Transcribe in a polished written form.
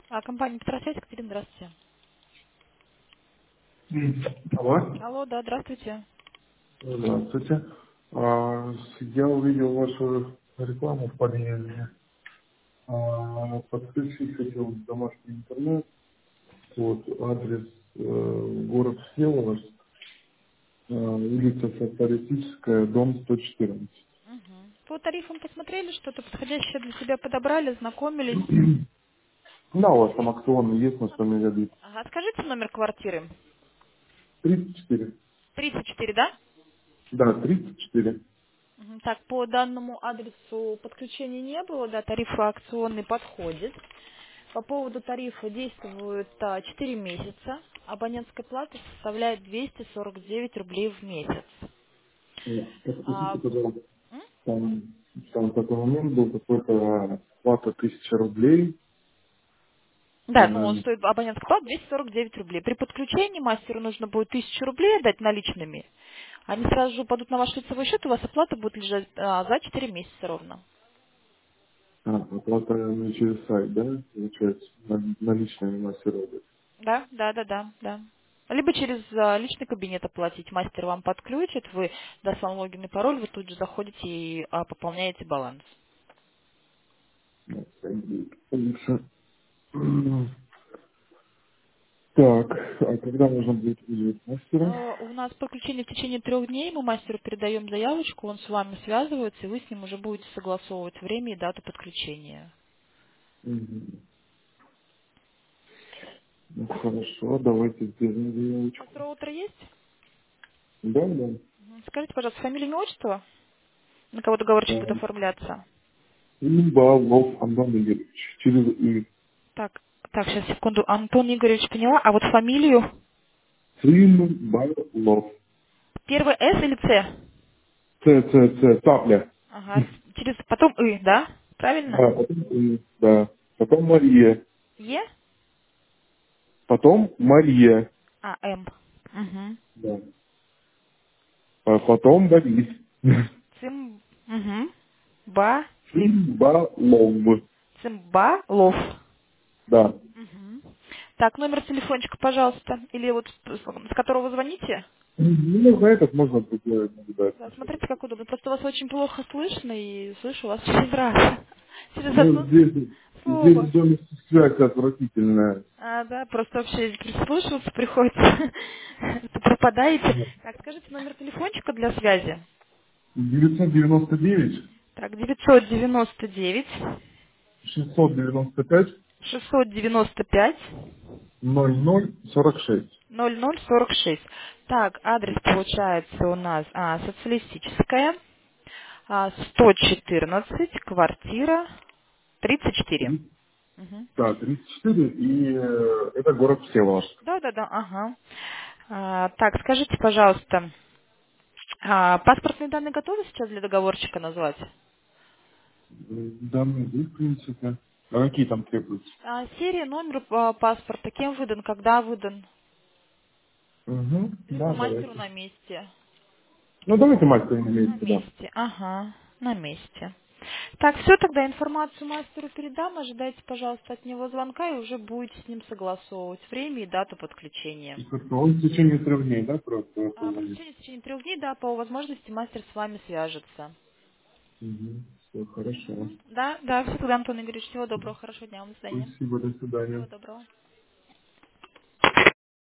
Компания Петросвязь, Екатерина, здравствуйте. Алло. Алло, да, здравствуйте. Здравствуйте. Я увидел вашу рекламу в подъезде. Подключить хотел домашний интернет. Вот адрес город Всеволожск, улица Социалистическая, дом 114. Угу. По тарифам посмотрели, что-то подходящее для себя подобрали, знакомились. Да, у вас там акционный есть на 100 мегабит. Ага, скажите номер квартиры. 34. 34, да? Да, 34. Мгм. Так, по данному адресу подключения не было, да, тариф акционный подходит. По поводу тарифа действует 4 месяца. Абонентская плата составляет 249 рублей в месяц. Подскажите, А, пожалуйста, м? там, там такой момент был какой-то плата 1000 рублей. Да, ну, стоит абонентская плата 249 рублей. При подключении мастеру нужно будет 1000 рублей отдать наличными. Они сразу же упадут на ваш лицевой счет, у вас оплата будет лежать за 4 месяца ровно. Оплата не через сайт, да, получается, наличными мастеровые. Да, да, да, да, да. Либо через личный кабинет оплатить. Мастер вам подключит, вы даст вам логин и пароль, вы тут же заходите и пополняете баланс. Лучше. Так, а когда можно будет вызвать мастера? У нас подключение в течение 3 дней, мы мастеру передаем заявочку, он с вами связывается, и вы с ним уже будете согласовывать время и дату подключения. Мгм. Ну, хорошо, давайте сделаем У вас заявочку. роутер есть? Да, да. Скажите, пожалуйста, фамилия, имя, отчество? На кого договорчик будет А, оформляться? Имбалов Антон Игоревич. Через И. Так, так, сейчас, секунду. Антон Игоревич, поняла. А вот фамилию? Имбалов. Первое С или С? Цапля. Ага, через, потом И, да? Правильно? Да, потом И, да. Потом Мария. Е? Потом Мария. М. Угу. Да. А потом Борис. Угу. Ба. Цимбалов. Цимбалов. Да. Угу. Так, номер телефончика, пожалуйста. Или вот с которого вы звоните? Ну, за этот можно сделать Да, наблюдательно. смотрите, как удобно. Просто вас очень плохо слышно, и слышу вас через раз. Через Ну, одно здесь слово. в доме связь отвратительная. Да, просто вообще прислушиваться приходится. Пропадаете. Так, скажите номер телефончика для связи. 999 Так, 999 695 695 0046. 0046. Так, адрес получается у нас социалистическая, 114, квартира 34. Три- Мгм. Да, 34, и это город Всеволожск. Да, да, да, ага. Так, скажите, пожалуйста, паспортные данные готовы сейчас для договорчика назвать? Да, ну, в принципе. А какие там требуются? Серия, номер паспорта, кем выдан, когда выдан, Угу, либо да, мастеру давайте. на месте. Ну, давайте мастер на На месте, да. месте, ага, на месте. Так, все, тогда информацию мастеру передам, ожидайте, пожалуйста, от него звонка, и уже будете с ним согласовывать время и дату подключения. И как-то он в течение 3 дней, да, просто позвонит? Подключение в течение 3 дней, да, по возможности мастер с вами свяжется. Угу, все хорошо. Да, да, все, тогда, Антон Игоревич, всего доброго, хорошего дня вам, до свидания. Спасибо, до Всего свидания. доброго.